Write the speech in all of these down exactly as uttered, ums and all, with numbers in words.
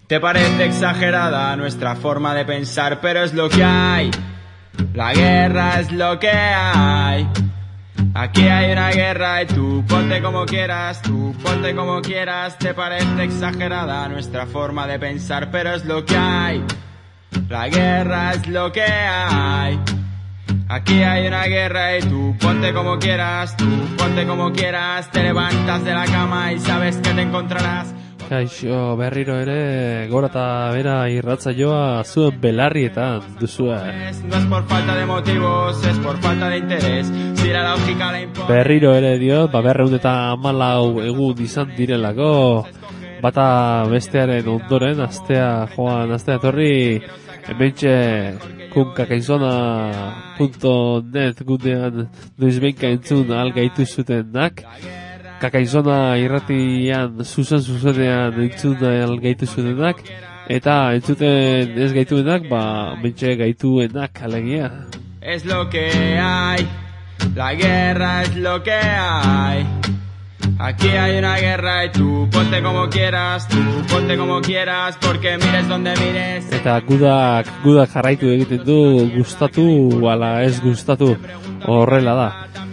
Te parece exagerada nuestra forma de pensar, pero es lo que hay. La guerra es lo que hay. Aquí hay una guerra y tú ponte como quieras, tú ponte como quieras. Te parece exagerada nuestra forma de pensar, pero es lo que hay. La guerra es lo que hay. Aquí hay una guerra y tú ponte como quieras, tú ponte como quieras. Te levantas de la cama y sabes que te encontrarás. Kaixo, berriro ere gora eta bera irratsaioa zuen belarrietan duzue. No es por falta de motivos, es por falta de interés. Si la lógica la impone. Berriro ere diot, ba berrehun eta hamalau egun izan direlako, bata bestearen ondoren, astea joan, astea etorri, hementxe kunkakaizona punto net gunean noizbenka entzun algaitu zutenak. Kakaizona irratian zuzen zuzenean entzun gaitu zuenak, eta entzuten ez gaituenak, ba, mentxe gaituenak alegia. Es lo que hay, la guerra es lo que hay. Aquí hay una guerra y tú ponte como quieras, tú ponte como quieras, porque mires donde mires. Eta gudak, gudak jarraitu egiten du, gustatu, ala ez gustatu, horrela da.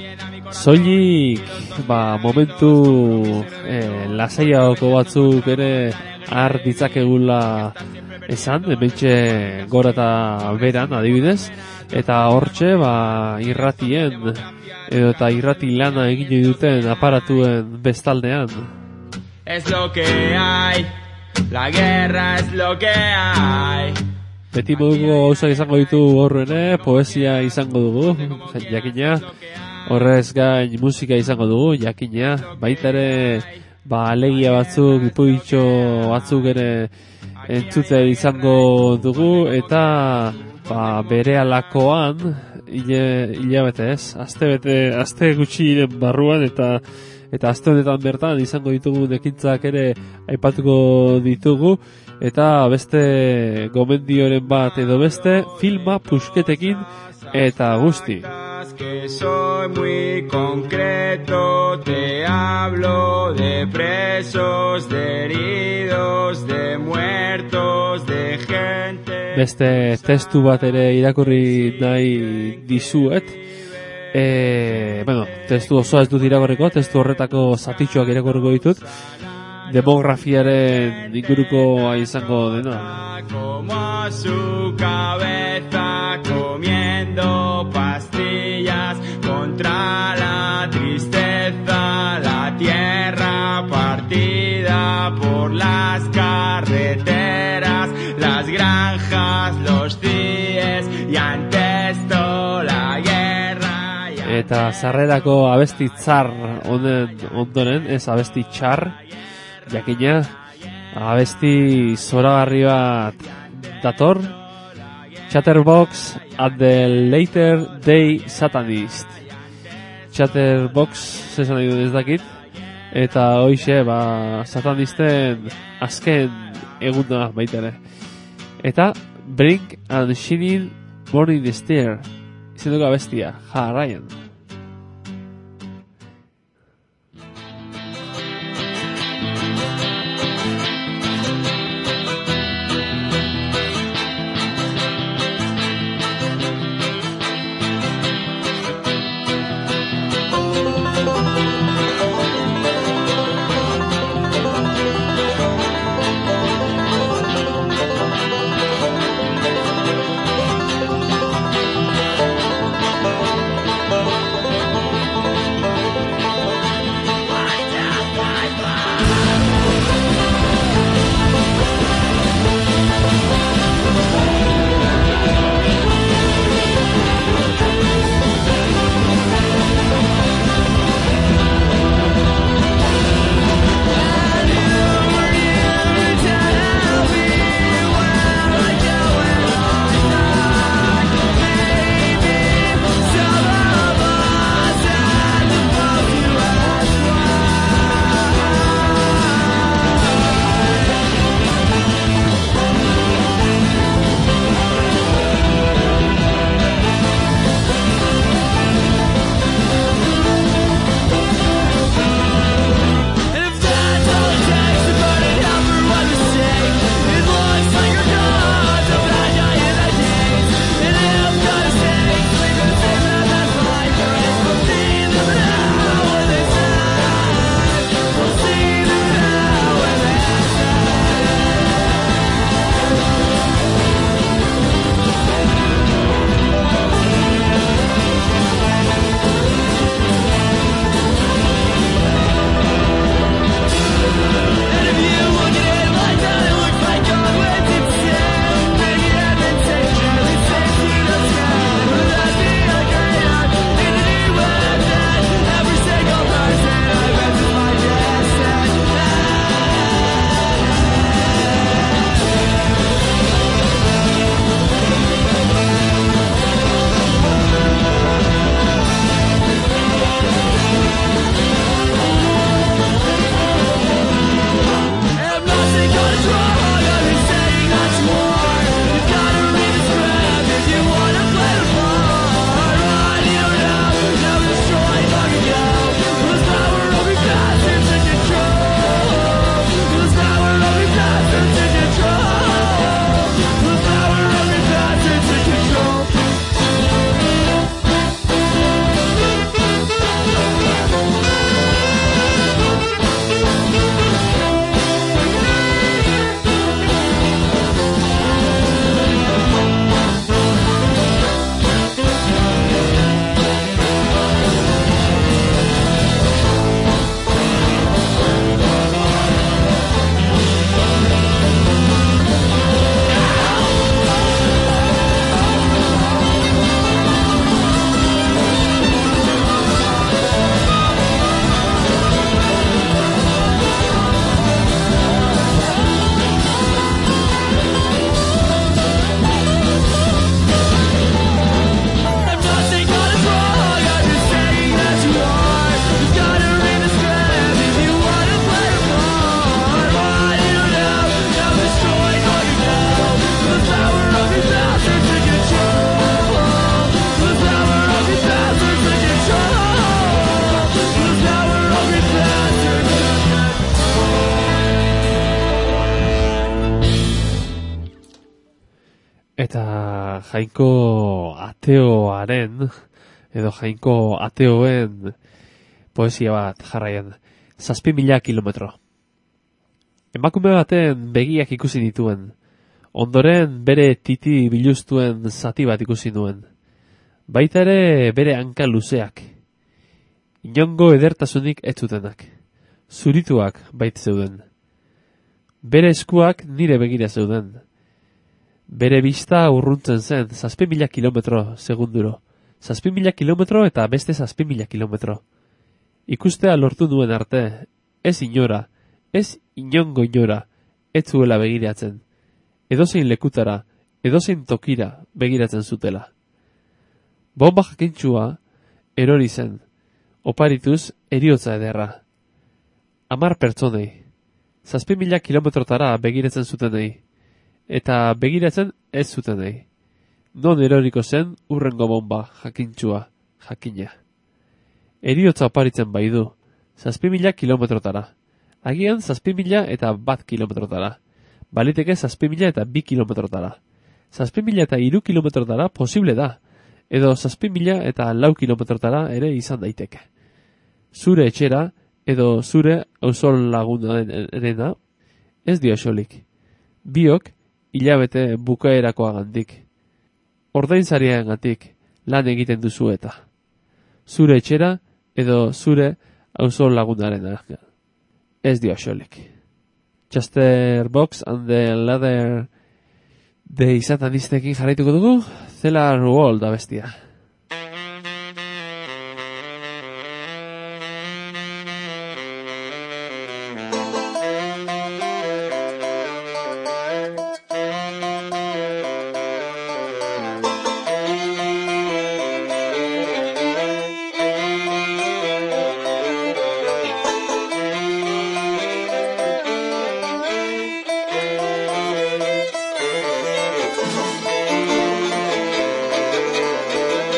Soilik, ba, momentu eh, lasaiago batzuk ere har ditzakegula esan, hementxe gora eta beran adibidez, eta hortxe, ba, irratien, edo eta irrati lana egin duten aparatuen bestaldean. Es lo que hay, la guerra es lo que hay. Beti moduko gauzak izango ditu horrene, poesia izango dugu, jakina. Horrez gain musika izango dugu, jakina, baita ere, ba, alegia batzuk, ipuitxo batzuk ere entzute izango dugu, eta ba, bere alakoan, hilabete ez, aste bete, aste gutxiren barruan, eta eta aste honetan bertan izango ditugu ekintzak ere aipatuko ditugu, eta beste gomendioren bat edo beste filma pusketekin eta guzti. Que soy muy concreto, te hablo de presos, de heridos, de muertos, de gente. Beste testu bat ere irakurri nahi dizuet. E, bueno, testu osoa ez dut irakurriko, testu horretako zatitxoak irakurriko ditut. Demografiaren inguruko izango dena. Como su cabeza comiendo pastillas contra la tristeza, la tierra partida por las carreteras, las granjas, los cies y ante esto la guerra. Eta sarrerako abesti tzar honen ondoren, ez abesti txar, jakina, abesti zoragarri bat dator, Chatterbox and the Later Day Satanist. Chatterbox, zesan nahi dut ez dakit, eta hoixe, ba, satanisten azken eguna baita ere. Eta Brink and Shining Morning Star, izenduko abestia, jarraian. Bye. Eta Jainko ateoaren, edo Jainko ateoen poesia bat jarraian, zazpi mila kilometro. Emakume baten begiak ikusi nituen, ondoren bere titi biluztuen zati bat ikusi nuen. Baita ere bere hanka luzeak, inongo edertasunik ez zutenak, zurituak bait zeuden. Bere eskuak nire begira zeuden. Bere bista urruntzen zen, zazpi mila kilometro segunduro. Zazpi mila kilometro eta beste zazpi mila kilometro. Ikustea lortu nuen arte, ez inora, ez inongo inora, ez zuela begiratzen. Edozein lekutara, edozein tokira begiratzen zutela. Bomba jakintxua erori zen, oparituz eriotza ederra. Amar pertsonei, zazpi mila kilometrotara begiratzen zutenei, eta begiratzen ez zutenei. Non eroriko zen urrengo bomba jakintxua, jakina. Eriotza oparitzen bai du, zazpi mila kilometrotara. Agian zazpi mila eta bat kilometrotara. Baliteke zazpi mila eta bi kilometrotara. Zazpi mila eta iru kilometrotara posible da, edo zazpi mila eta lau kilometrotara ere izan daiteke. Zure etxera, edo zure auzol lagunarena, ez dio xolik. Biok, hilabete bukaerakoa gandik. Ordainsariaren gatik lan egiten duzu eta. Zure etxera, edo zure auzol lagunarena. Ez dio xolik. Chester Box and the Leather de izatanistekin jarraituko dugu, Cellar Wall da bestia. Thank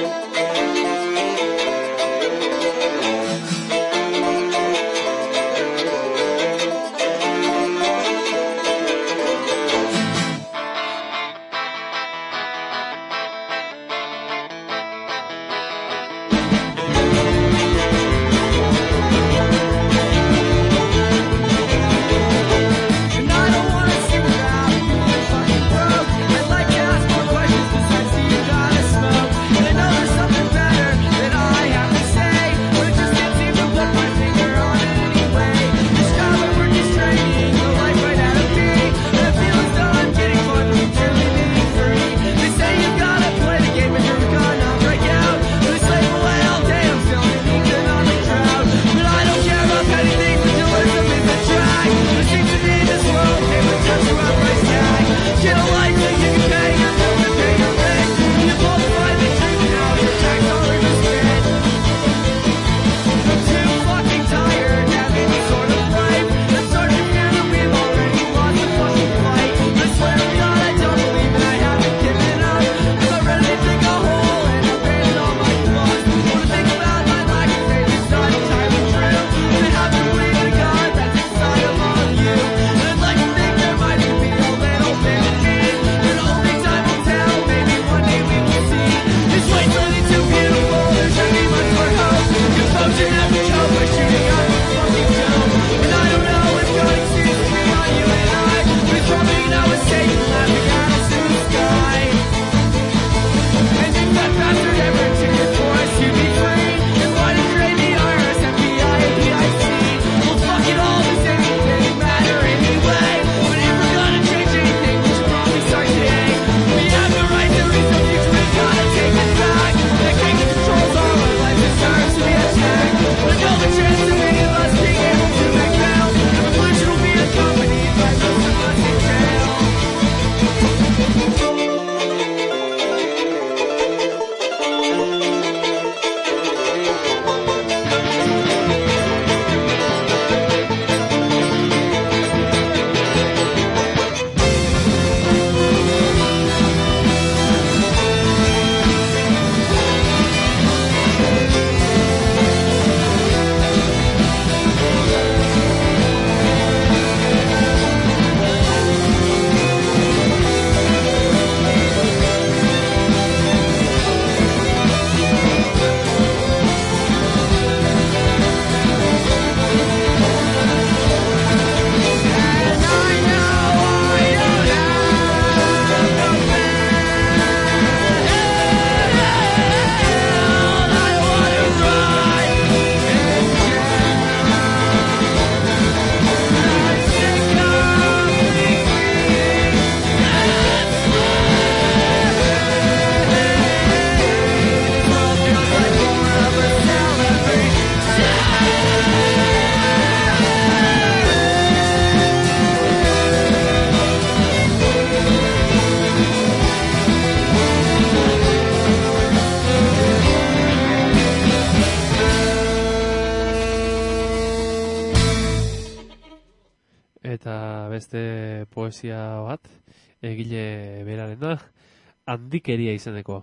poesia bat, egile berarena, handikeria izeneko.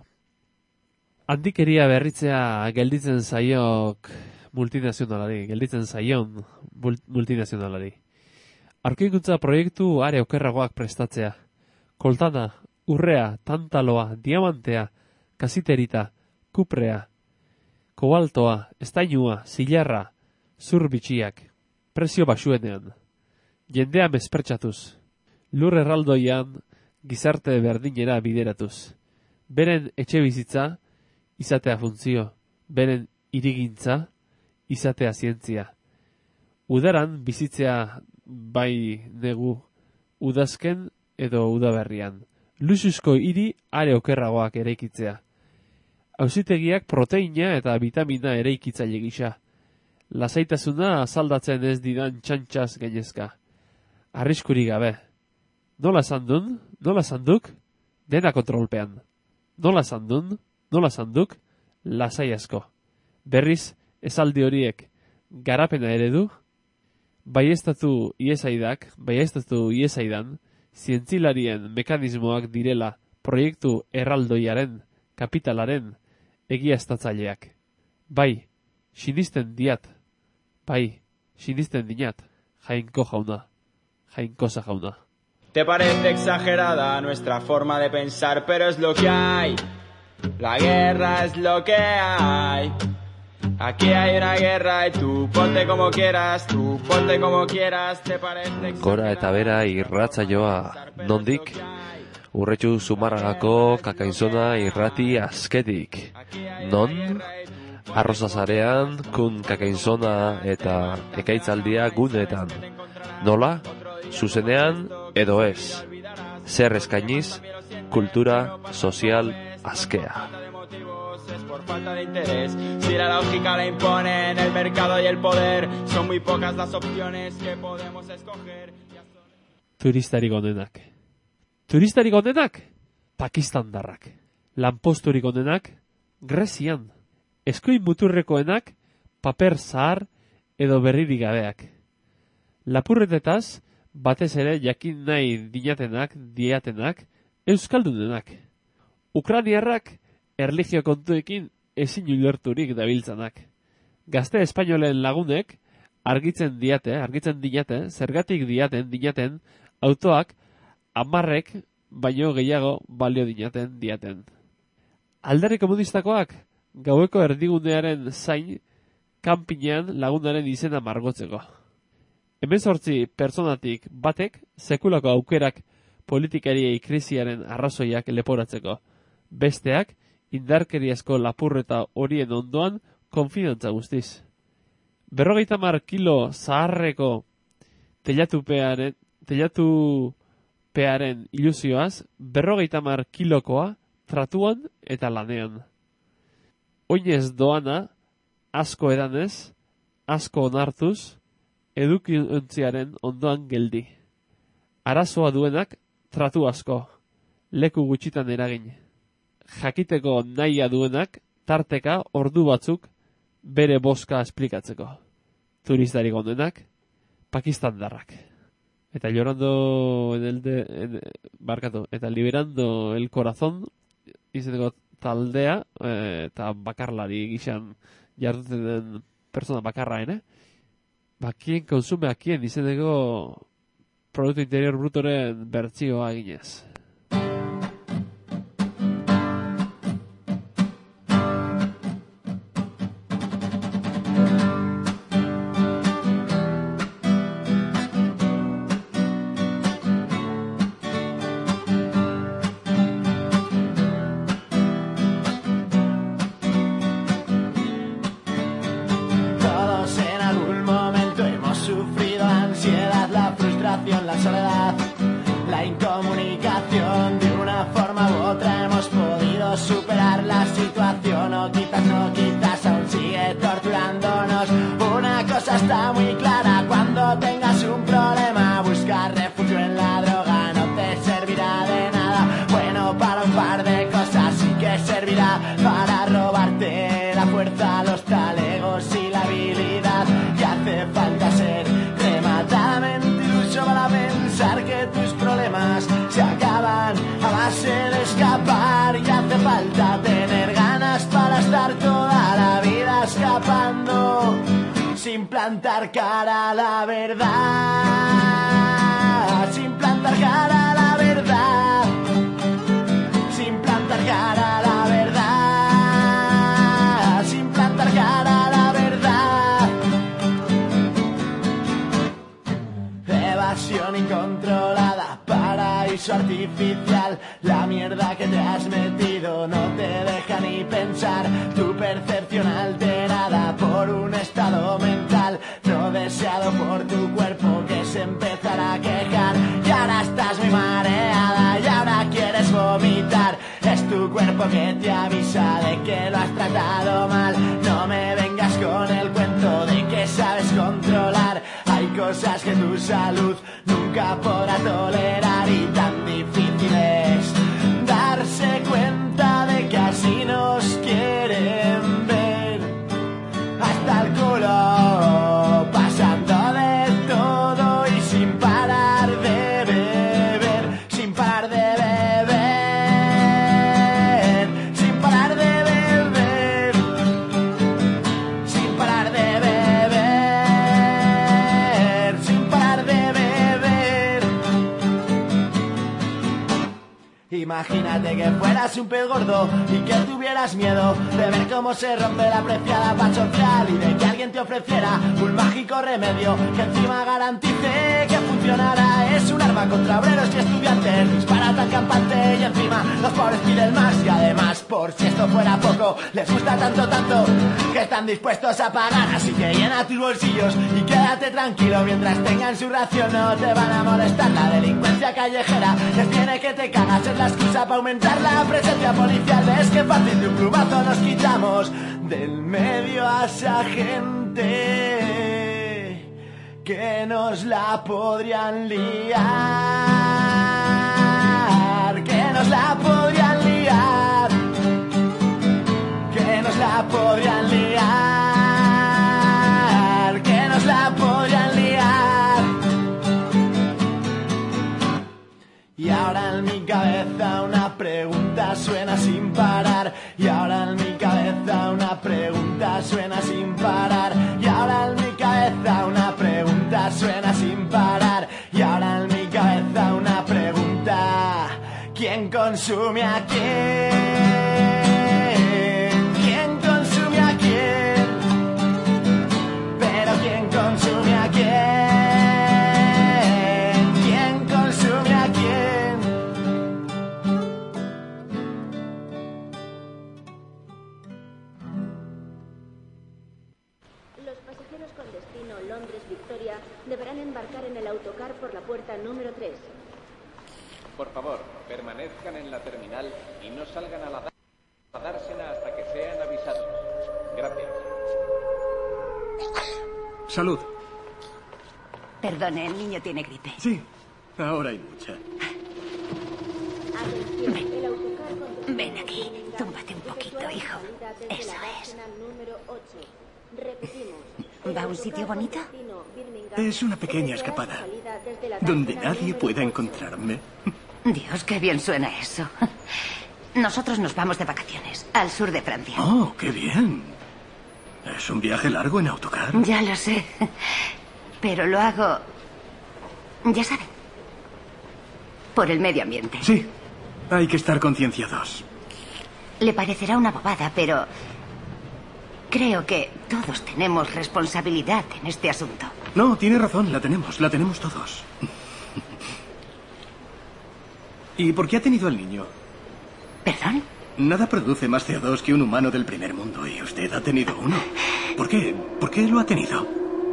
Handikeria berritzea gelditzen zaiok multinazionalari, gelditzen zaion multinazionalari. Aurkikuntza proiektu are okerragoak prestatzea. Koltana, urrea, tantaloa, diamantea, kasiterita, kuprea, kobaltoa, estainua, zilarra, zur bitxiak, prezio basuenean. Jendea mespertsatuz, lur erraldoian gizarte berdinera bideratuz. Beren etxe bizitza, izatea funtzio, beren irigintza, izatea zientzia. Udaran bizitzea bai negu, udazken edo udaberrian. Luxuzko hiri are okerragoak eraikitzea. Auzitegiak proteina eta vitamina eraikitzaile gisa. Lasaitasuna azaldatzen ez didan txantxaz gainezka. Arriskurik gabe. Nola sandun, nola sanduk, dena kontrolpean. Nola sandun, nola sanduk, lasai asko. Berriz, esaldi horiek garapena eredu, baiestatu iesaidak, baiestatu iesaidan, zientzilarien mekanismoak direla proiektu erraldoiaren, kapitalaren, egiaztatzaileak. Bai, sinisten diat, bai, sinisten dinat, Jainko jauna, Jainkosa jauna. Te parece exagerada nuestra forma de pensar, pero es lo que hay. La guerra es lo que hay. Aquí hay una guerra y tú ponte como quieras, tú ponte como quieras, te parece exagerada. Gora eta bera irratsaioa, nondik? Urretxu Zumarragako Kakainzona irrati azketik. Non? Arrozazarean, kun Kakainzona eta ekaitzaldia gunetan. Nola? Zuzenean edo ez. Zer eskainiz, kultura sozial azkea. Por falta de interés, si la lógica la imponen el mercado y el poder, son muy pocas las opciones que podemos escoger. Turistarik onenak. Turistarik onenak? Pakistandarrak. Lanposturik onenak? Grezian. Eskuin muturrekoenak? Paper zahar edo berririk gabeak. Lapurretetaz, batez ere jakin nahi dinatenak, diatenak, euskaldunenak. Ukraniarrak erlijio kontuekin ezin ulerturik dabiltzanak. Gazte espainolen lagunek argitzen diate, argitzen dinate, zergatik diaten, dinaten, autoak hamarrek baino gehiago balio dinaten diaten. Alderdi komunistakoak gaueko erdigunearen zain kanpinean lagunaren izena margotzeko. Hemezortzi pertsonatik batek sekulako aukerak politikariei krisiaren arrazoiak leporatzeko. Besteak indarkeriazko lapurreta horien ondoan konfidantza guztiz. Berrogeita mar kilo zaharreko telatupearen, telatupearen ilusioaz, berrogeita mar kilokoa tratuan eta lanean. Oinez doana, asko edanez, asko onartuz, edukiontziaren ondoan geldi. Arazoa duenak tratu asko, leku gutxitan eragin. Jakiteko nahia duenak, tarteka ordu batzuk bere boska esplikatzeko. Turistarik onenak, pakistandarrak. Eta llorando en el de, en, barkatu, eta liberando el corazón, izeneko taldea, eta bakarlari gixan jarduten den persona bakarraen, eh? Bakien konsume akien izeneko Produktu Interior Brutoren bertzioa eginez. La soledad, la incomunicación, de una forma u otra hemos podido superar la situación, o quizás no, quizás aún sigue torturándonos. Una cosa está muy clara: cuando tengas un problema, buscar refugio en la droga no te servirá de nada. Bueno, para un par de cosas sí que servirá: para robarte la fuerza, los talegos y la habilidad. Y hace falta ser rematadamente para pensar que tus problemas se acaban a base de escapar y hace falta tener ganas para estar toda la vida escapando sin plantar cara a la verdad, sin plantar cara a la verdad, sin plantar cara a la verdad, sin plantar cara a la verdad. Evasión incontrolada, paraíso artificial, la mierda que te has metido no te deja ni pensar, tu percepción alterada por un estado mental no deseado por tu cuerpo que se empezará a quejar y ahora estás muy mareada y ahora quieres vomitar, es tu cuerpo que te avisa de que lo has tratado mal, no me vengas con el cuento de que sabes controlar, hay cosas que tu salud nunca podrá tolerar y tan difícil es darse cuenta de que así nos quieren ver hasta el culo, pasando de todo y sin parar de beber, sin parar de beber, sin parar de beber, sin parar de beber, sin parar de beber. Imagínate que fueras un pez gordo y que tuvieras miedo de ver cómo se rompe la preciada paz social y de que alguien te ofreciera un mágico remedio que encima garantice que funcionará. Es un arma contra obreros y estudiantes, dispara tan campante y encima los pobres piden más y además, por si esto fuera poco, les gusta tanto, tanto que están dispuestos a pagar. Así que llena tus bolsillos y quédate tranquilo mientras tengan su ración, no te van a molestar. La delincuencia callejera les tiene que te cagas, es la excusa para aumentar la presencia policial. Ves que fácil de un plumazo nos quitamos del medio a esa gente que nos la podrían liar, que nos la podrían liar, que nos la podrían liar, que nos la podrían liar. Y ahora en mi cabeza una pregunta suena sin parar, y ahora en mi cabeza una pregunta suena sin parar, y ahora en mi cabeza una pregunta suena sin parar, y ahora en mi cabeza una pregunta: ¿quién consume a quién? ¿Quién consume a quién? Pero ¿quién consume a quién? ¿Quién consume a quién? Los pasajeros con destino Londres-Victoria deberán embarcar en el autocar por la puerta número tres. Por favor, permanezcan en la terminal y no salgan a la a dársena hasta que sean avisados. Gracias. Salud. Perdone, el niño tiene gripe. Sí, ahora hay mucha. Atención, el autocar con Ven aquí, túmbate un poquito, hijo. Eso es. número ocho. Repetimos. ¿Va a un sitio bonito? Es una pequeña escapada, donde nadie pueda encontrarme. Dios, qué bien suena eso. Nosotros nos vamos de vacaciones, al sur de Francia. Oh, qué bien. Es un viaje largo en autocar. Ya lo sé. Pero lo hago, ya saben, por el medio ambiente. Sí, hay que estar concienciados. Le parecerá una bobada, pero creo que todos tenemos responsabilidad en este asunto. No, tiene razón, la tenemos, la tenemos todos. ¿Y por qué ha tenido al niño? ¿Perdón? Nada produce más C O dos que un humano del primer mundo y usted ha tenido uno. ¿Por qué? ¿Por qué lo ha tenido?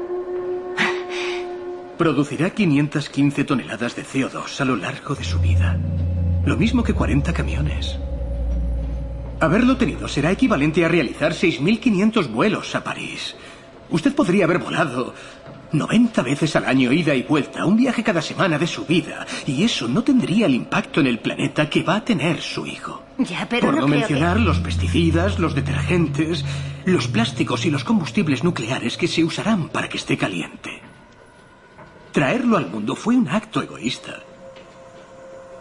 Producirá quinientas quince toneladas de C O dos a lo largo de su vida. Lo mismo que cuarenta camiones. Haberlo tenido será equivalente a realizar seis mil quinientos vuelos a París. Usted podría haber volado noventa veces al año ida y vuelta, un viaje cada semana de su vida, y eso no tendría el impacto en el planeta que va a tener su hijo. Ya, pero Por no no creo mencionar que... los pesticidas, los detergentes, los plásticos y los combustibles nucleares que se usarán para que esté caliente. Traerlo al mundo fue un acto egoísta.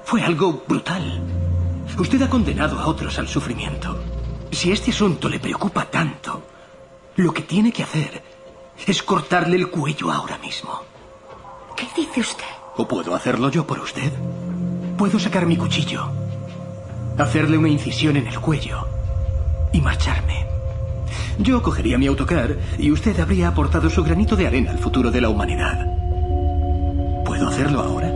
Fue algo brutal. Usted ha condenado a otros al sufrimiento. Si este asunto le preocupa tanto, lo que tiene que hacer es cortarle el cuello ahora mismo. ¿Qué dice usted? ¿O puedo hacerlo yo por usted? Puedo sacar mi cuchillo, hacerle una incisión en el cuello y marcharme. Yo cogería mi autocar y usted habría aportado su granito de arena al futuro de la humanidad. ¿Puedo hacerlo ahora?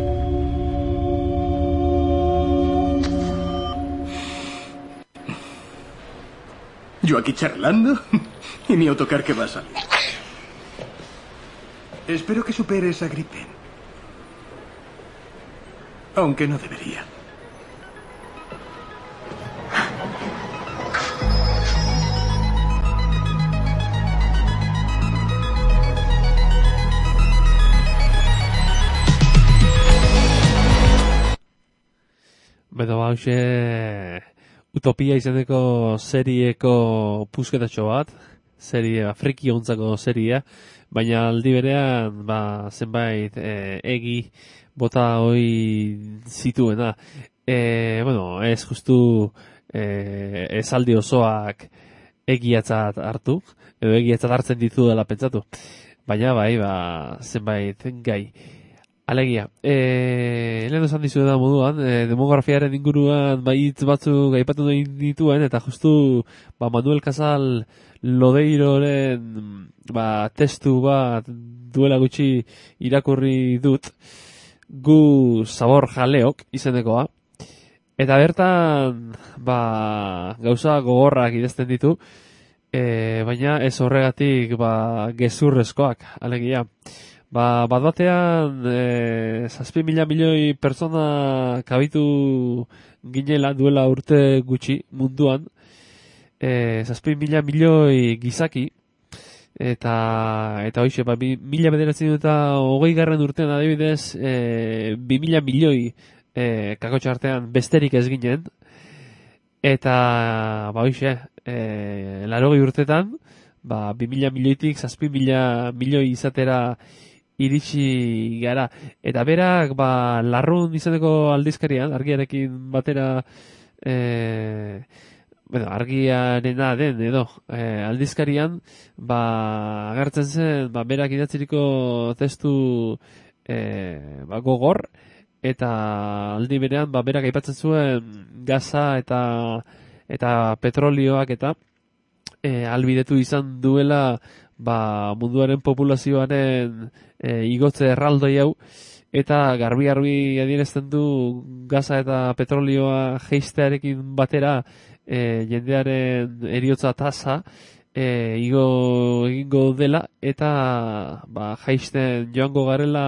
Yo aquí charlando y mi autocar que va a salir. Espero que supere esa gripe. Aunque no debería. Beno, hauxe Utopia izeneko serieko pusketatxo bat, serie friki ontzako seria, baina aldi berean ba, zenbait e, egi bota hoi zituena. E, bueno, ez justu e, esaldi osoak egiatzat hartu, edo egiatzat hartzen ditu dela pentsatu. Baina bai, ba, zenbait gai. Alegia, e, lehen esan dizu da moduan, e, demografiaren inguruan baitz batzuk aipatu nahi dituen, eta justu ba, Manuel Casal Lodeiroren ba, testu bat duela gutxi irakurri dut, gu zabor jaleok izenekoa, eta bertan ba, gauza gogorrak idazten ditu, e, baina ez horregatik ba, gezurrezkoak, alegia. Ba, bat batean, e, zazpi mila milioi pertsona kabitu ginela duela urte gutxi munduan, e, zazpi mila milioi gizaki, eta eta hoxe, ba, bi, mila bederatzen eta hogei garren urtean adibidez, e, bi mila milioi e, kakotxa artean besterik ez ginen, eta ba hoxe, e, larogei urtetan, ba, bi mila milioitik zazpi mila milioi izatera iritsi gara, eta berak ba, larrun izaneko aldizkarian, argiarekin batera e, bueno, argiarena den edo e, aldizkarian ba, agertzen zen ba, berak idatziriko testu e, ba, gogor, eta aldi berean ba, berak aipatzen zuen gaza eta eta petrolioak eta e, albidetu izan duela ba, munduaren populazioaren e, igotze erraldoi hau, eta garbi-garbi adierazten du gaza eta petrolioa jeistearekin batera e, jendearen eriotza tasa e, igo egingo dela, eta ba, jaisten joango garela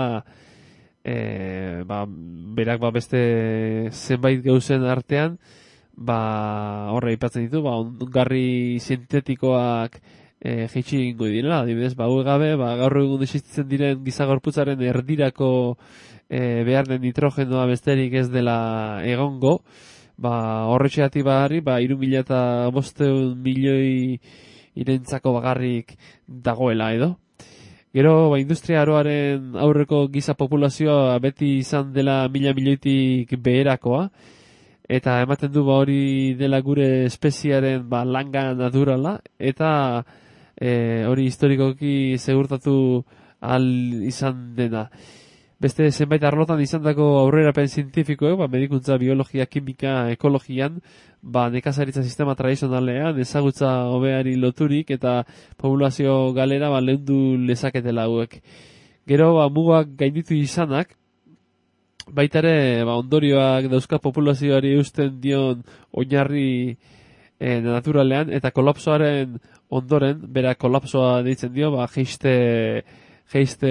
e, ba, berak ba, beste zenbait gauzen artean ba, horre aipatzen ditu, ba, ongarri sintetikoak E, jeitsi ingo direla, adibidez, ba, gabe, ba, gaur egun existitzen diren gizagorputzaren erdirako e, behar den nitrogenoa besterik ez dela egongo, ba, horretxeati bahari, ba, iru mila eta bosteun milioi irentzako bagarrik dagoela edo. Gero, ba, industria aroaren aurreko giza populazioa beti izan dela mila milioitik beherakoa, eta ematen du ba, hori dela gure espeziaren ba, langa naturala, eta E, hori historikoki segurtatu al izan dena. Beste zenbait arlotan izandako aurrerapen zientifikoek, ba, medikuntza, biologia, kimika, ekologian, ba, nekazaritza sistema tradizionalean, ezagutza hobeari loturik eta populazio galera ba, lehendu lezaketela hauek. Gero, ba, mugak gainditu izanak, baita ere ba, ondorioak dauzka populazioari eusten dion oinarri e, naturalean, eta kolapsoaren ondoren, bera kolapsoa deitzen dio, ba, geiste, geiste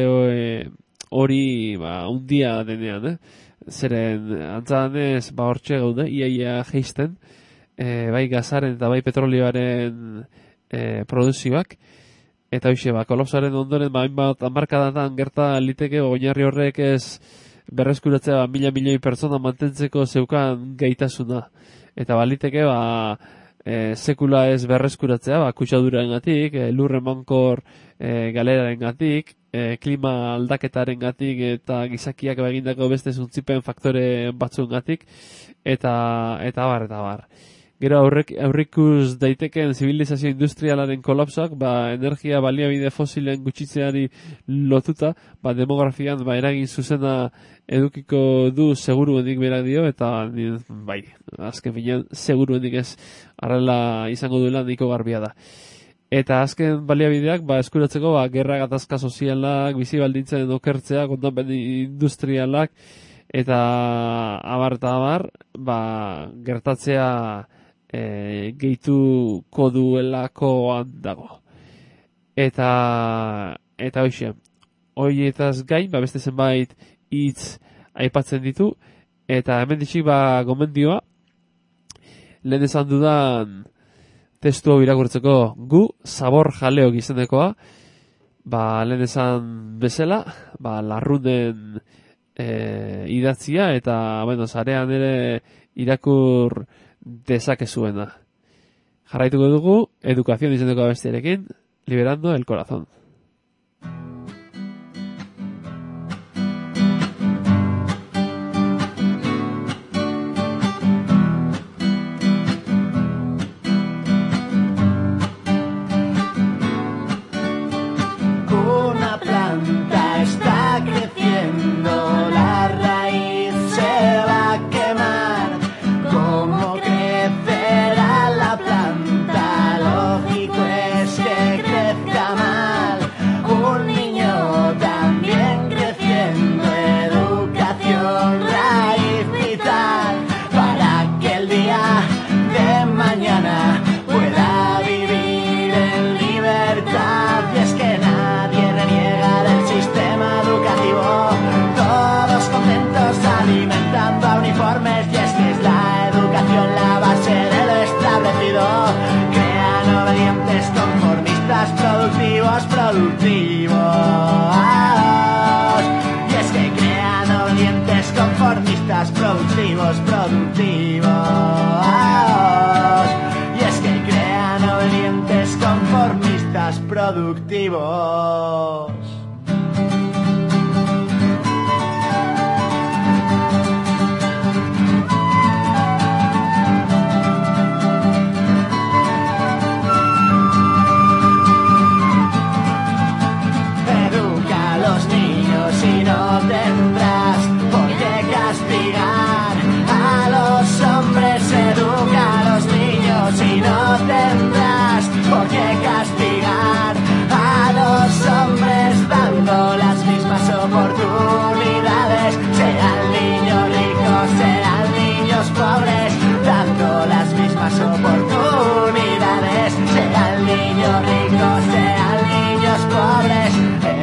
hori ba, undia denean, eh? Zeren, antzadanez, ba, hortxe gaude, iaia geisten, e, bai gazaren eta bai petrolioaren e, produzioak, eta hoxe, ba, kolapsoaren ondoren, ba, hainbat hamarkadatan gerta liteke, oinarri horrek ez berreskuratzea ba, mila milioi pertsona mantentzeko zeukan gaitasuna. Eta baliteke, ba, E, sekula ez berreskuratzea, ba, kutsaduraren gatik, e, lurren mankor e, galeraren gatik, e, klima aldaketaren gatik eta gizakiak egindako beste zuntzipen faktore batzuen gatik, eta, eta bar, eta bar. Gero aurrek, aurrikus daiteken zibilizazio industrialaren kolapsoak, ba, energia baliabide fosilen gutxitzeari lotuta, ba, demografian ba, eragin zuzena edukiko du seguruenik berak dio, eta bai, azken finean seguruenik ez arrela izango duela nahiko garbia da. Eta azken baliabideak ba, eskuratzeko ba, gerra gatazka sozialak, bizi baldintzen okertzea, kontapen industrialak, eta abar eta abar, ba, gertatzea E, gehituko duelakoan dago. Eta eta hoxe, horietaz gain, ba beste zenbait hitz aipatzen ditu, eta hemen ditxik ba gomendioa, lehen esan dudan testu hau irakurtzeko gu, zabor jaleok izenekoa, ba lehen esan bezala, ba larrunen e, idatzia, eta bueno, zarean ere irakur dezakezuena. Jarraituko dugu, educación izeneko abestiarekin, liberando el corazón. Una planta está creciendo, la raíz se va a quemar. ¿Cómo crecerá la planta? Lógico es que crezca mal. Un niño también creciendo, educación, raíz vital, para que el día de mañana pueda vivir en libertad. Y es que nadie reniega del sistema educativo, todos contentos alimentando a uniformes. Y es que es la educación la base de lo establecido. Crean obedientes conformistas productivos, productivos. Y es que crean obedientes conformistas productivos, productivos. Y es que crean obedientes conformistas productivos. Educa a los niños y no tendrás por qué castigar a los hombres. Educa a los niños y no tendrás por qué castigar a los hombres, dando las mismas oportunidades, sean niños ricos, sean niños pobres, dando las mismas oportunidades, sean niños ricos, sean niños pobres.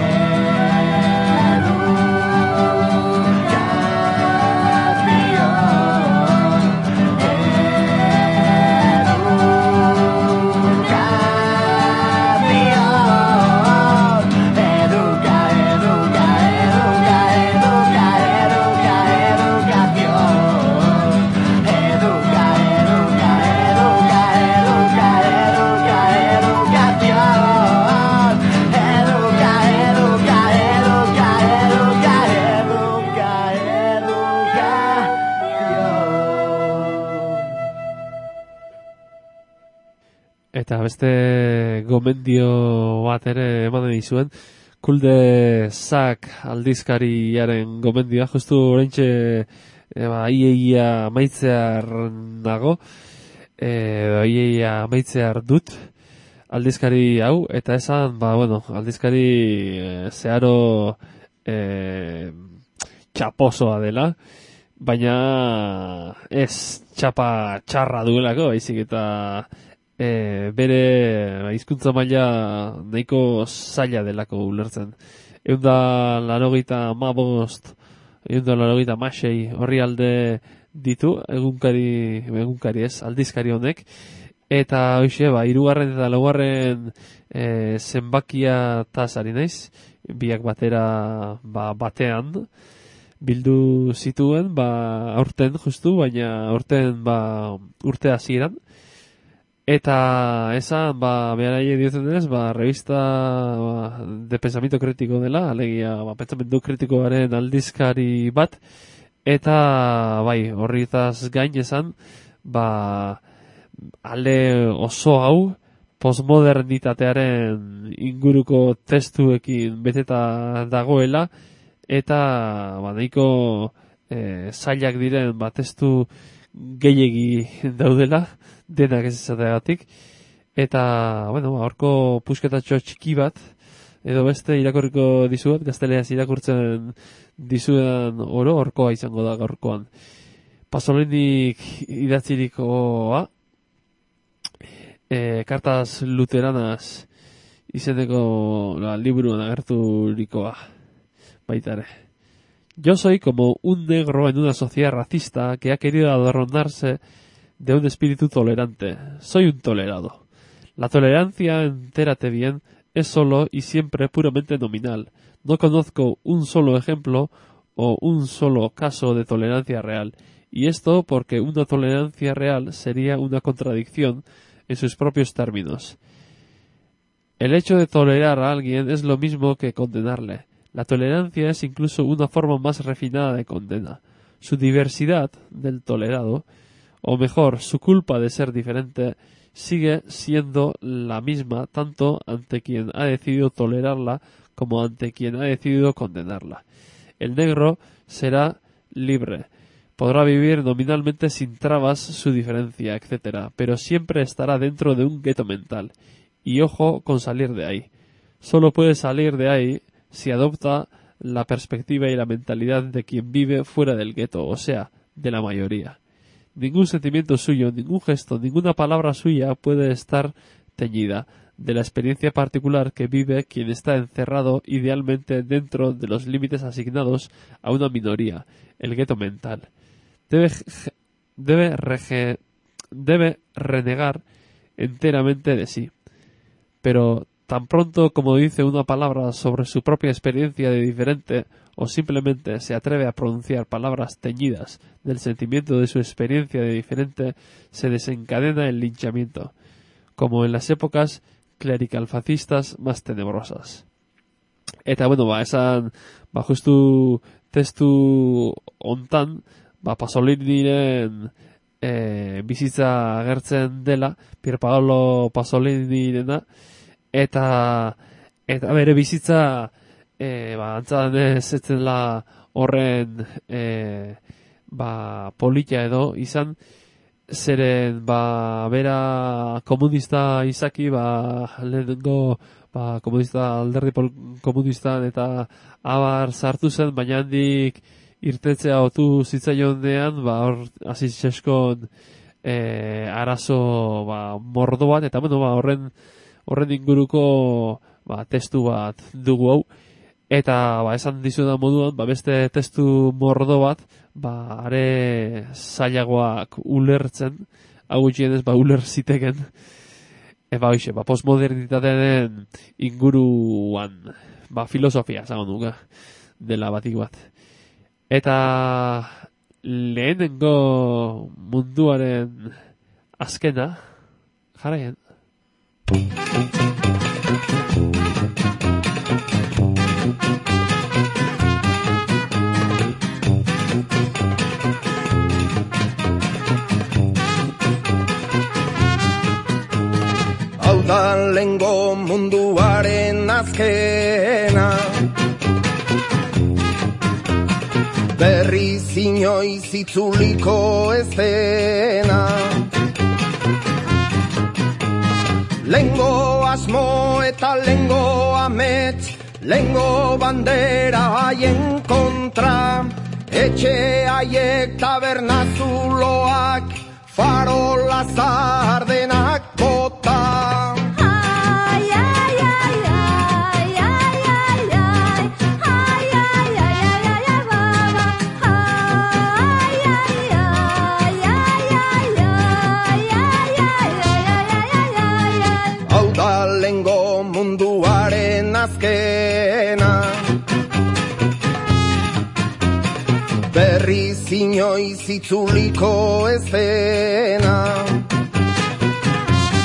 Eta beste gomendio bat ere emanen dizuen, Kulde Zak aldizkariaren gomendioa, justu oraintxe e, ba, iaia maitzear nago, edo iaia maitzear dut aldizkari hau, eta esan, ba, bueno, aldizkari e, zeharo e, txaposoa dela, baina ez txapa txarra duelako, baizik eta E, bere hizkuntza maila nahiko zaila delako ulertzen. Eunda larogeita mabost, eunda larogeita masei horri alde ditu, egunkari, egunkari ez, aldizkari honek, eta hoxe, ba, hirugarren eta laugarren e, zenbakia tasari naiz, biak batera ba, batean bildu zituen, ba, aurten justu, baina aurten ba, urte hasieran. Eta esan, ba, beharaie diotzen denez, ba, revista ba, de pensamiento kritiko dela, alegia, ba, pentsamendu kritikoaren aldizkari bat, eta, bai, horritaz gain esan, ba, ale oso hau, postmodernitatearen inguruko testuekin beteta dagoela, eta, ba, nahiko e, zailak diren, ba, testu gehiegi daudela, denak ez izateagatik, eta, bueno, horko pusketatxo txiki bat, edo beste irakorriko dizuet, gazteleaz irakurtzen dizuetan oro, horkoa izango da gaurkoan. Pasolinik idatzirikoa, e, Kartas Luteranas izeneko la, liburuan agerturikoa, baita ere. Yo soy como un negro en una sociedad racista que ha querido adornarse de un espíritu tolerante. Soy un tolerado. La tolerancia, entérate bien, es solo y siempre puramente nominal. No conozco un solo ejemplo o un solo caso de tolerancia real. Y esto porque una tolerancia real sería una contradicción en sus propios términos. El hecho de tolerar a alguien es lo mismo que condenarle. La tolerancia es incluso una forma más refinada de condena. Su diversidad del tolerado, o mejor, su culpa de ser diferente, sigue siendo la misma tanto ante quien ha decidido tolerarla como ante quien ha decidido condenarla. El negro será libre, podrá vivir nominalmente sin trabas su diferencia, etcétera, pero siempre estará dentro de un gueto mental. Y ojo con salir de ahí. Solo puede salir de ahí si adopta la perspectiva y la mentalidad de quien vive fuera del gueto, o sea, de la mayoría. Ningún sentimiento suyo, ningún gesto, ninguna palabra suya puede estar teñida de la experiencia particular que vive quien está encerrado idealmente dentro de los límites asignados a una minoría, el gueto mental. Debe, debe, rege, debe renegar enteramente de sí. Pero tan pronto como dice una palabra sobre su propia experiencia de diferente, o simplemente se atreve a pronunciar palabras teñidas del sentimiento de su experiencia de diferente, se desencadena el linchamiento, como en las épocas clericalfascistas más tenebrosas. Eta, bueno, ba, esan, ba, justu testu ontan, ba, Pasoliniren e, bizitza agertzen dela, Pier Paolo Pasolinirena, eta, eta bere bizitza, E, ba, antzadan ez etzela horren e, ba, politia edo izan, zeren ba, bera komunista izaki, ba, lehenengo ba, komunista alderdi komunistan eta abar sartu zen, baina handik irtetzea otu zitzaionean, ba, hor azizeskon e, arazo ba, mordo bat, eta bueno, ba, horren, horren inguruko ba, testu bat dugu hau. Eta, ba, esan dizudan moduan, ba, beste testu mordo bat, ba, are zailagoak ulertzen, hau gutxienez, ba, uler ziteken, eba, hoxe, ba, postmodernitatearen inguruan, ba, filosofia, zagon duga, dela batik bat. Eta, lehenengo munduaren azkena, jarraien. Hau da lengo munduaren azkena, berriz inoiz itzuliko ez dena. Lengo asmo eta lengo amets, lengo bandera haien kontra, etxe haiek tabernazuloak, farola zardenak bota. Lengo munduaren azkena, berriz inoiz itzuliko ez dena.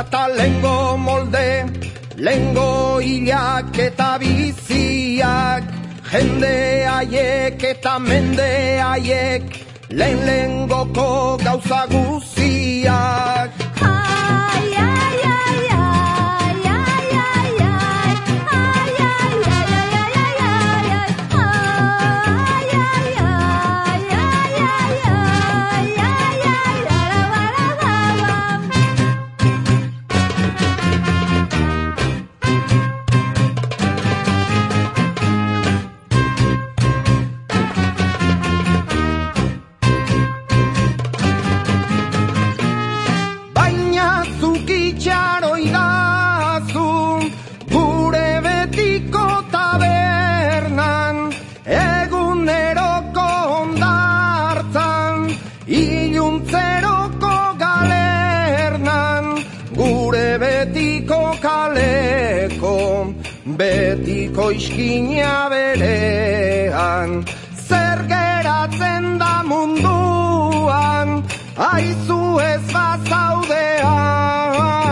eta lengo molde, lengo hilak eta biziak, jende haiek eta mende haiek, lehen lengoko gauza guziak. Ai, ai, ai, ai, ai, ai, ai, ai, ai, ai, ai, ai, ai, betiko iskina berean, zer geratzen da munduan, aizu ez bazaudean.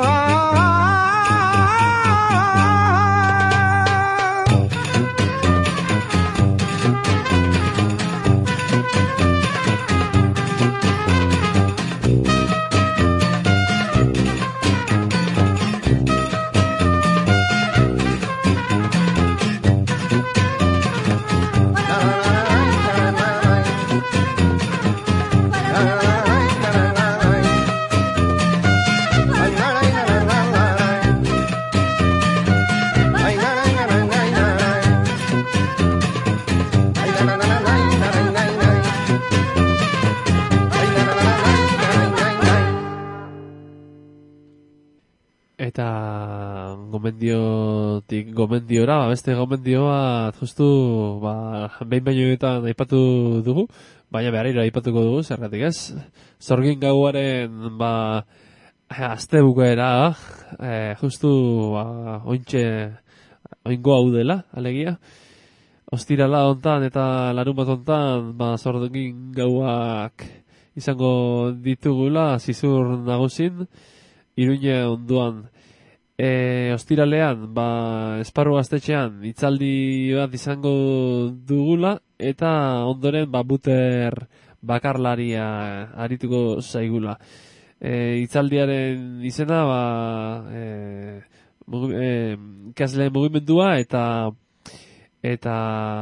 Eta gomendiotik gomendiora, ba, beste gomendioa justu ba, behin bainoetan aipatu dugu, baina beharira aipatuko dugu, zergatik ez? Zorgin gauaren ba, astebukaera, e, justu ba, ointxe, oingo hau dela, alegia. Ostirala hontan eta larun bat hontan ba, zorgin gauak izango ditugula, zizur nagusin, Iruña onduan. E, ostiralean, ba, esparru gaztetxean, itzaldi bat izango dugula, eta ondoren, ba, buter bakarlaria arituko zaigula. E, itzaldiaren izena, ba, e, mugi, e, ikasle mugimendua, eta eta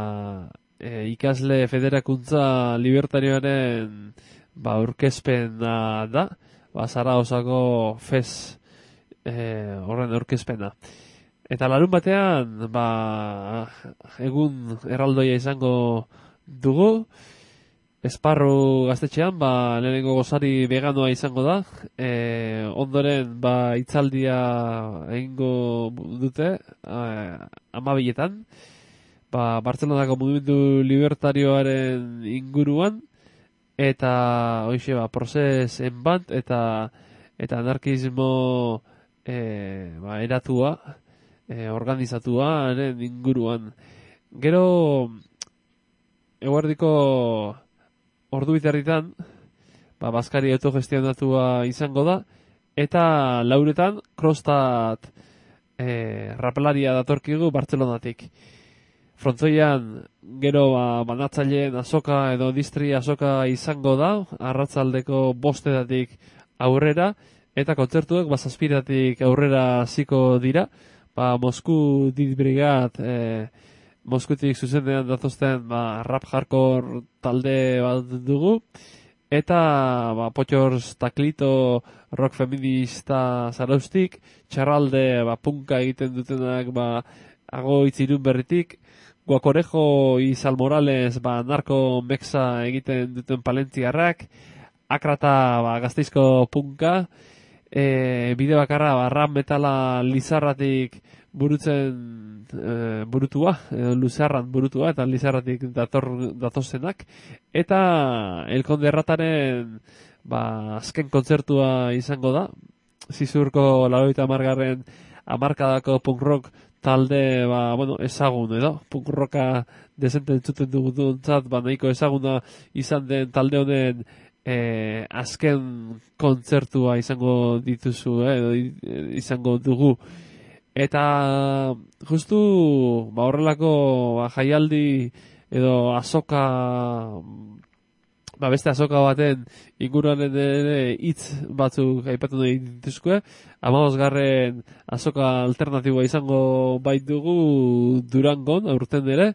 e, ikasle federakuntza libertarioaren ba, aurkezpena da, ba, Zarauzako fez eh, horren aurkezpena. Eta larun batean, ba, egun erraldoia izango dugu, esparru gaztetxean, ba, lehenengo gozari veganoa izango da, e, ondoren, ba, itzaldia egingo dute, eh, amabiletan, ba, Bartzelonako mugimendu libertarioaren inguruan, eta hoxe ba, prozes enbant eta eta anarkismo e, ba, eratua, e, organizatuaren inguruan. Gero eguerdiko ordu bitarritan ba, Baskari autogestionatua izango da, eta lauretan Krostat e, rapelaria datorkigu Bartzelonatik. Frontoian gero ba, banatzaileen azoka edo distri azoka izango da, arratzaldeko bostedatik aurrera, eta kontzertuak bazazpiratik aurrera ziko dira, ba, Mosku dit brigad, e, Moskutik zuzendean datozten ba, rap hardcore talde bat dugu, eta ba, Potxors Taklito rock feminista Zaraustik, txarralde ba, punka egiten dutenak ba, Agoitz Irun berritik, Guakorejo Izal Morales ba, narko mexa egiten duten palentziarrak, Akrata ba, Gazteizko punka, e, bide bakarra ba, rap metala Lizarratik burutzen e, burutua, edo Luzarran burutua, eta Lizarratik dator, datozenak, eta Elkonde Errataren ba, azken kontzertua izango da, Zizurko laurogeita hamargarren hamarkadako punk rock talde, ba, bueno, ezagun edo, punk rocka desente entzuten duguntzat, ba, nahiko ezaguna izan den talde honen e, azken kontzertua izango dituzu, eh, edo i- izango dugu. Eta justu ba, horrelako ba, jaialdi edo azoka, ba, beste azoka baten inguruan ere hitz batzuk aipatu nahi dituzkoe. Hamabosgarren azoka alternatiboa izango baitugu Durangon aurten ere.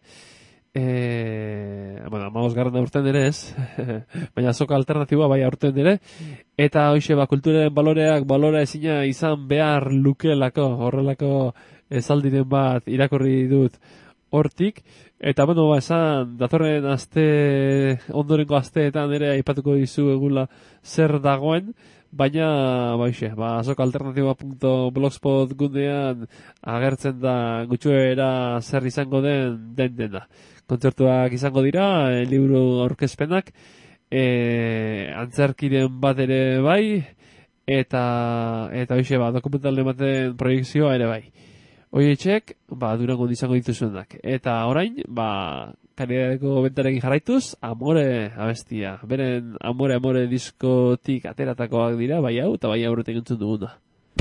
E, bueno, hamabosgarren aurten ere ez, baina azoka alternatiboa bai aurten ere. Eta hoxe, ba, kulturaren baloreak balora ezina izan behar lukelako, horrelako esaldiren bat irakurri dut hortik. Eta, bueno, ba, esan, datorren aste, ondorengo asteetan ere aipatuko dizu egula zer dagoen, baina, ba, hoxe, ba, azoka alternatiboa punto blogspot gundean agertzen da gutxuera zer izango den den dena. Kontzertuak izango dira, e, liburu aurkezpenak, e, antzerkiren bat ere bai, eta eta hoxe, ba, dokumental ematen proiekzioa ere bai. Hoietxek, ba, Durangon izango dituzuenak. Eta orain, ba, kalidadeko bentarekin jarraituz, Amore abestia. Beren Amore Amore diskotik ateratakoak dira, bai hau, eta bai aurretik entzun duguna.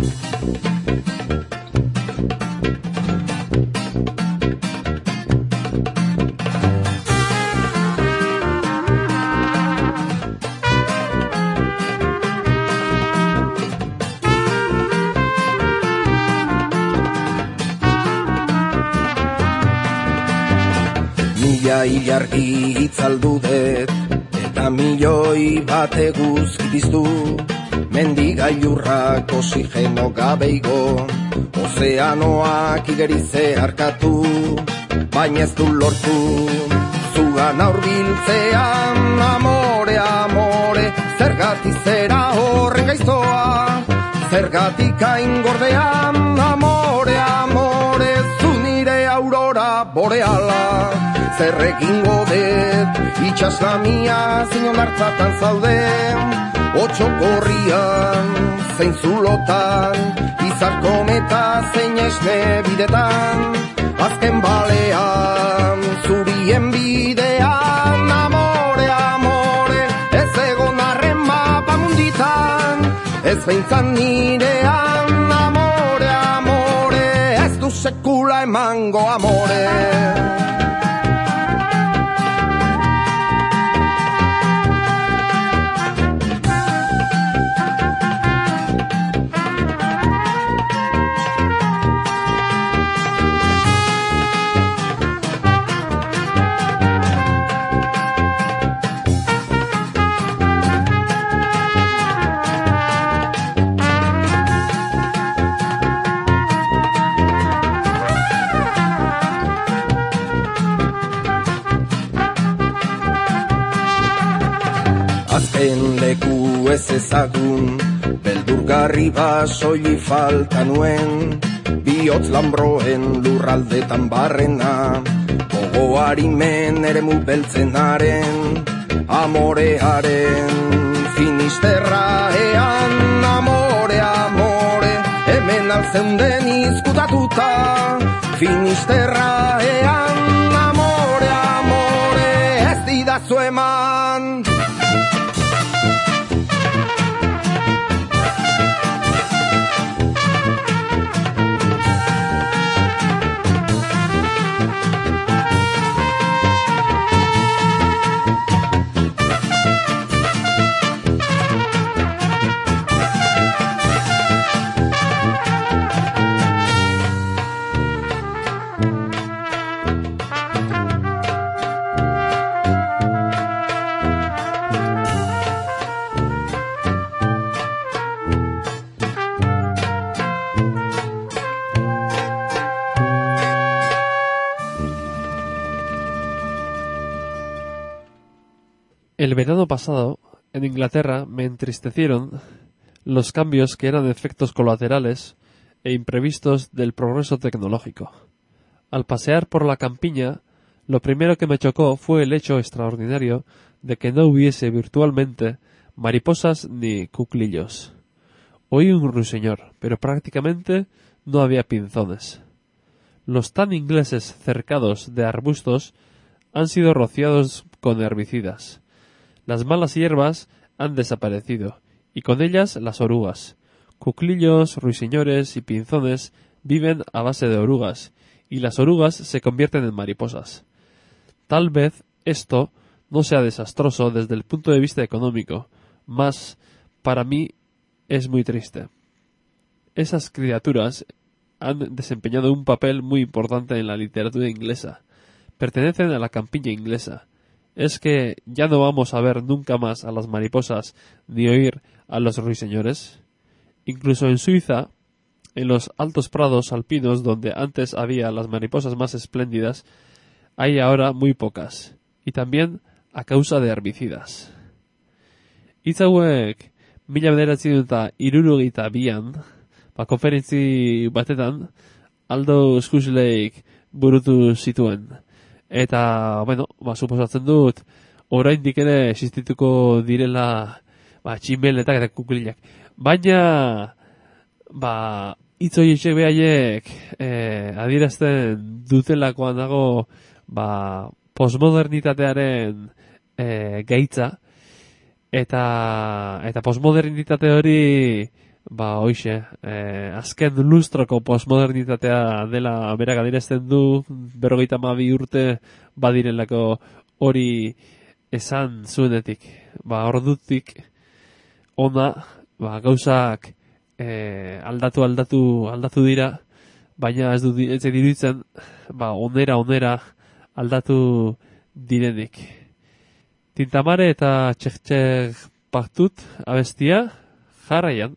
Mila ilargi hitzaldu dut, eta milioi bat eguzki piztu, mendigailurrak oxigeno gabeigo, ozeanoak igerize arkatu, baina ez du lortu, zugan aurbiltzean, amore, amore, zergatik zera horren gaiztoa, zergatik hain gordean, amore, amore, zu nire aurora boreala. Zerrekin godet, itxaslamia zinon hartzatan zaude, otxokorrian, zein zulotan, izarkometa zein esne bidetan, azken balean, zurien bidean, amore, amore, ez egon arren mapa munditan, ez behintzan nirean, amore, amore, ez du sekula emango amore. Azken leku ez ezagun, beldurgarri basoi falta nuen, bihotz lambroen lurraldetan barrena, gogoarimen eremu beltzenaren, amorearen finisterra ean, amore, amore, hemen alzeunden izkutatuta, finisterra ean, amore, amore, ez didazu eman. El verano pasado, en Inglaterra, me entristecieron los cambios que eran efectos colaterales e imprevistos del progreso tecnológico. Al pasear por la campiña, lo primero que me chocó fue el hecho extraordinario de que no hubiese virtualmente mariposas ni cuclillos. Oí un ruiseñor, pero prácticamente no había pinzones. Los tan ingleses cercados de arbustos han sido rociados con herbicidas. Las malas hierbas han desaparecido, y con ellas las orugas. Cuclillos, ruiseñores y pinzones viven a base de orugas, y las orugas se convierten en mariposas. Tal vez esto no sea desastroso desde el punto de vista económico, mas para mí es muy triste. Esas criaturas han desempeñado un papel muy importante en la literatura inglesa. Pertenecen a la campiña inglesa. ¿Es que ya no vamos a ver nunca más a las mariposas ni oír a los ruiseñores? Incluso en Suiza, en los altos prados alpinos donde antes había las mariposas más espléndidas, hay ahora muy pocas, y también a causa de herbicidas. Hitz hauek mila bederatziehun eta hirurogeita bian, ba, konferentzi batetan, Aldous Huxleyk burutu zituen. Eta, bueno, ba, suposatzen dut, oraindik ere existituko direla, ba, tximeletak eta kuklilak. Baina, ba, hitz horiek behaiek eh, adierazten dutelakoan dago, ba, postmodernitatearen eh, gaitza, eta eta postmodernitate hori, ba, hoixe, eh, azken lustroko postmodernitatea dela berak adierazten du, berrogeita hamabi urte badirelako hori esan zuenetik. Ba, ordutik ona, ba, gauzak eh, aldatu aldatu aldatu dira, baina ez du ez diruditzen, ba, onera onera aldatu direnik. Tintamare eta txek-txek partut abestia jarraian.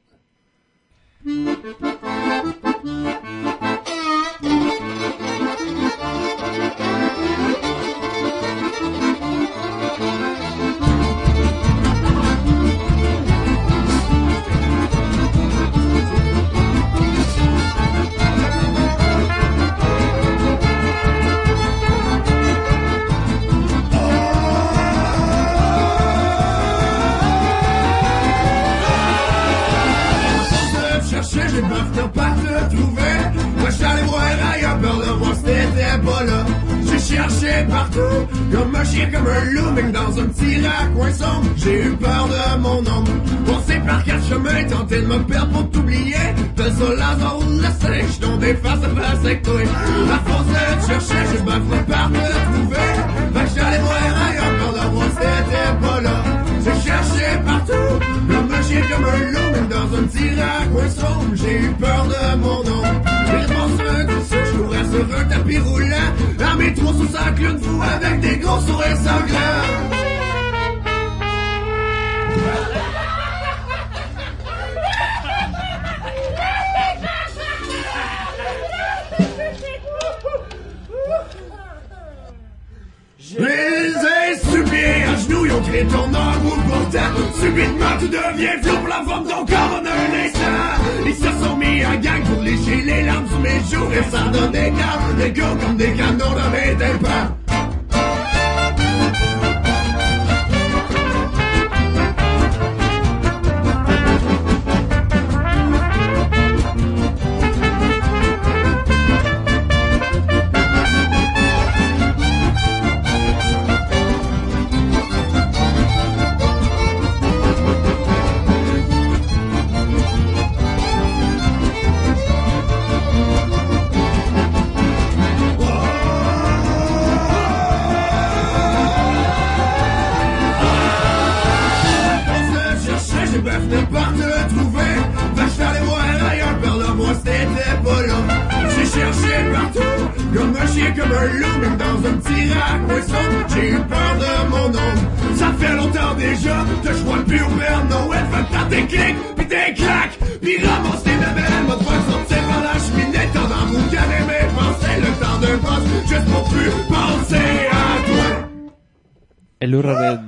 J'ai peur de pas te trouver. Moi j'allais voir ailleurs, peur de voir si t'étais pas là. J'ai cherché partout, comme un chien, comme un loup, même dans un petit raccoin sombre. J'ai eu peur de mon ombre. Pensé par quatre chemins, tenté de me perdre pour t'oublier. De ça la zone, le singe, j'suis tombé face à face avec toi. À force de te chercher, j'ai peur de pas te trouver. Fait que j'allais voir ailleurs, peur de voir si t'étais pas là. J'ai cherché partout, comme un chien, comme un loup, même dans un petit raccoin sombre. J'ai eu peur de mon nom. Les réponses me coussent, je courais sur un tapis roulant. À mes trois sous sa clown fou avec des gros sourires sanglants. Les insoumis à genoux, ils ont créé ton amour pourtant. Subitement tout devient flou pour la forme de ton corps en un instant. Ils se sont mis en gang pour lécher les larmes sous mes joues. Et ça donne des gars, des gars comme des canons dans mes tympans. Comme un loup, même dans un petit raccoin sombre. J'ai eu peur de mon ombre. Ça fait longtemps déjà que je vois le pur Père Noël. Fait faire tes clics, pis tes claques, pis ramasse tes bébelles. M'a te faire sortir par la cheminée. T'en as mon carré mes pensées. Le temps d'un poste, juste pour plus penser à toi. Elurraren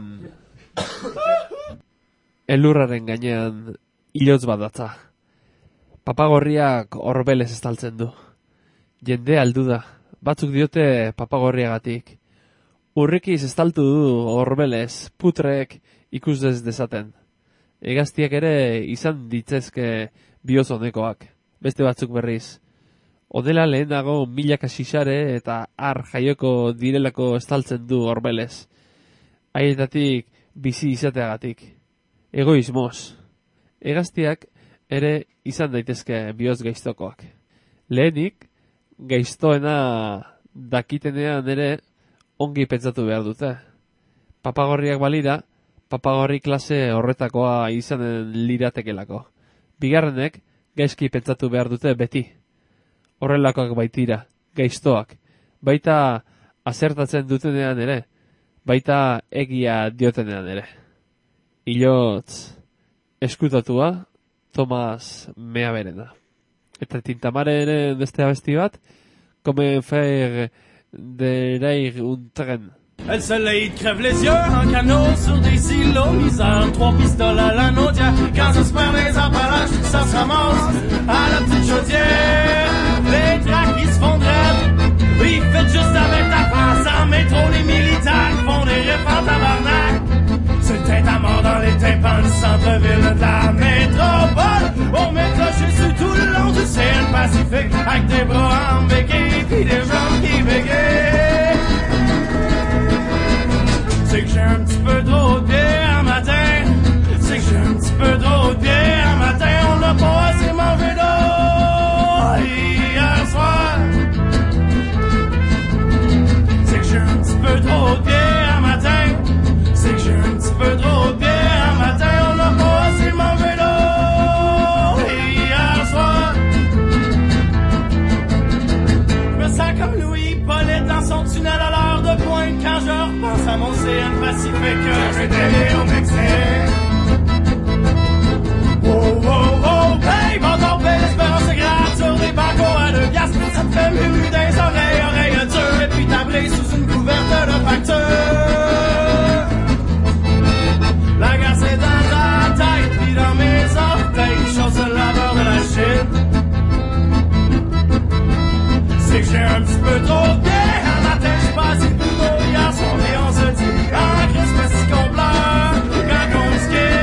Elurraren gainean hilotz badatza. Papagorriak orbelez estaltzen du. Jende aldu da. Batzuk diote papagorriagatik. Urrikiz estaltu du orbelez, putrek ikus ez dezaten. Hegaztiak ere izan ditzezke biozonekoak, beste batzuk berriz. Odela lehenago milaka sisare eta ar jaioko direlako estaltzen du orbelez. Haietatik bizi izateagatik. egoismoz. Hegaztiak ere izan daitezke bihotz gaiztokoak. Lehenik, gaiztoena dakitenean ere ongi pentsatu behar dute. Papagorriak balira, papagorri klase horretakoa izanen liratekelako. Bigarrenek, gaizki pentsatu behar dute beti. Horrelakoak baitira, gaiztoak, baita azertatzen dutenean ere, baita egia diotenean ere. Ilotz eskutatua, Tomas Meaberena. Eta Tintamaren beste abesti bat, Comme faire de l'air un train. Le soleil crève les yeux en canot sur des îlots misère. Trois pistoles à la naudia. Quand ça se perd les Appalaches, ça se ramasse à la petite chaudière. Les tracks qui se font dread. Oui, faites juste avec ta face. En métro, les militaires font des riffs en tabarnak. C'est le tête à mort dans les tympans du centre-ville de la métropole. On met clocher sur tout le long du Océan Pacifique. Avec des bras en béquille pis des jambes qui bégayent. C'est que j'ai un petit peu trop de bière matin. C'est que j'ai un petit peu trop de bière matin. On n'a pas assez mangé d'eau hier soir. C'est que j'ai un petit peu trop de bière matin. C'est que j'ai un petit peu trop de bière matin. On n'a pas assez mangé d'eau hier soir. Je me sens comme Louis Paulette dans son tunnel à l'heure de pointe quand je repense à mon Océan Pacifique. J'étais né au Mexique. Oh, oh, oh, paye, bon, ton paye, l'espérance est grave sur des bateaux à deux piastres. Ça te fait mû dans les oreilles, oreilles dures, et puis t'abrées sous une couverte de facture. La guerre c'est dans ta tête, puis dans mes orteils, chose de laveur de la Chine. C'est que j'ai un petit peu trop de bière à matin, j'suis passé plus beau hier soir, et on se dit, ah, Christmas, si qu'on pleure, quand on se quitte.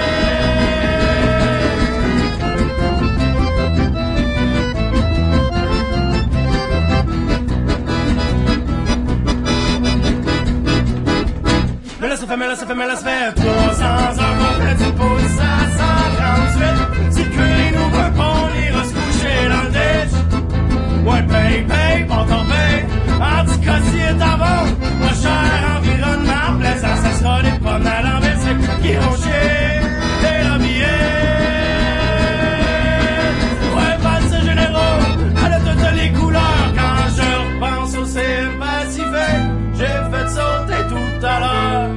Mais là ça fait, mais là ça fait, mais là ça fait trois cents heures qu'on fait du pouce à cent trente-huit. Si le curé nous veut pas, on ira se coucher dans le ditch. Ouais, paye, paye, bon t'en paye. En tout cas, si est avant, pas cher environnement, plaisant, ça sera des promenades en Belgique qui vont chier des lobbyés. Ouais, valse généraux, elle a toutes les couleurs. Quand je repense au Océan Pacifique, j'ai fait sauter tout à l'heure.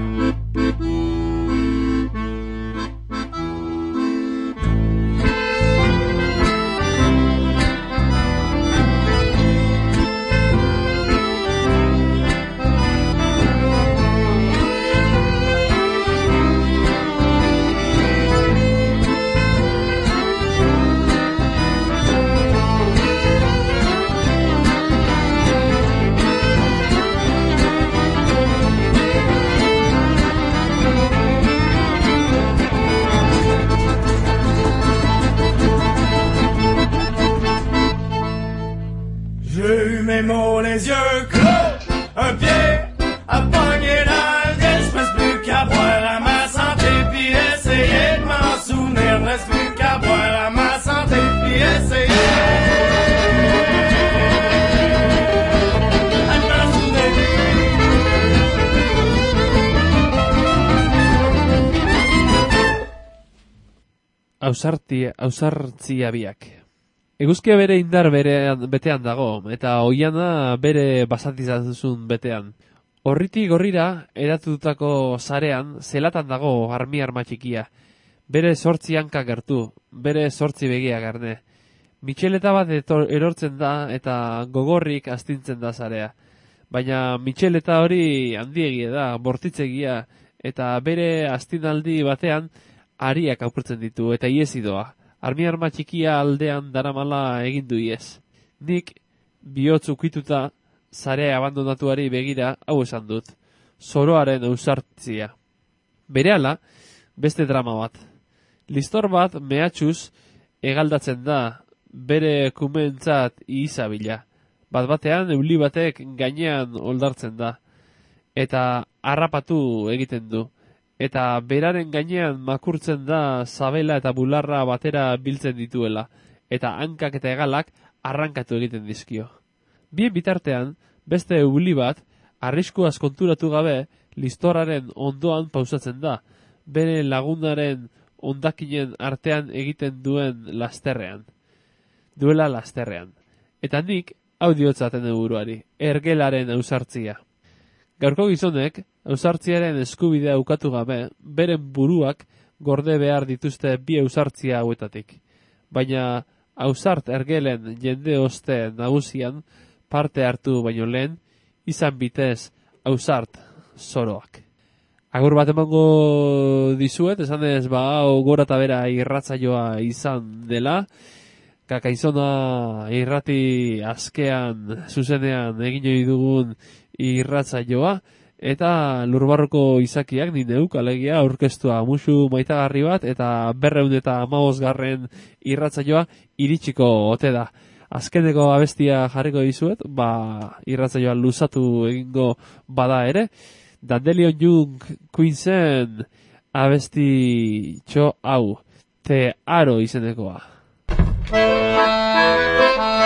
J'ai eu mes mots, les yeux clos, un pied à pogner dans le nez. J'reste plus qu'à boire à ma santé, puis essayer de m'en souvenir. J'reste plus qu'à boire à ma santé, puis essayer de m'en souvenir. Ausarti, ausartzia biak. Eguzkia bere indar berean, betean dago, eta oiana bere basatizazun betean. Horritik gorrira, eratutako zarean, zelatan dago armi arma txikia. Bere sortzi hanka gertu, bere sortzi begia garne. Mitxeleta bat etor, erortzen da, eta gogorrik astintzen da zarea. Baina mitxeleta hori handiegia da, bortitzegia, eta bere astinaldi batean, ariak apurtzen ditu, eta iesi doa. Armi arma txikia aldean daramala egin du iez. Nik, bihotz ukituta, zarea abandonatuari begira, hau esan dut. Zoroaren ausartzia. Berehala, beste drama bat. Listor bat mehatxuz egaldatzen da, bere kumentzat izabila. Bat batean, euli batek gainean oldartzen da. Eta harrapatu egiten du. eta beraren gainean makurtzen da zabela eta bularra batera biltzen dituela, eta hankak eta hegalak arrankatu egiten dizkio. Bien bitartean, beste euli bat, arriskuaz konturatu gabe, listorraren ondoan pausatzen da, bere lagunaren ondakinen artean egiten duen lasterrean. Duela lasterrean. Eta nik, audiotzaten buruari, ergelaren ausartzia. Gaurko gizonek, ausartziaren eskubidea ukatu gabe, beren buruak gorde behar dituzte bi ausartzia hauetatik. Baina, ausart ergelen jende oste nagusian, parte hartu baino lehen, izan bitez ausart zoroak. Agur bat emango dizuet, esan ez ba, hau gora eta bera irratzaioa izan dela, Kakaizona irrati askean, zuzenean egin ohi dugun irratzaioa, eta Lurbarroko izakiak ni neuk alegia aurkeztua musu maitagarri bat, eta berreun eta hamabosgarren irratzaioa iritsiko ote da. Azkeneko abestia jarriko dizuet, ba, irratzaioa luzatu egingo bada ere, Dandelion Young Queensen abesti txo hau, Te Aro izenekoa.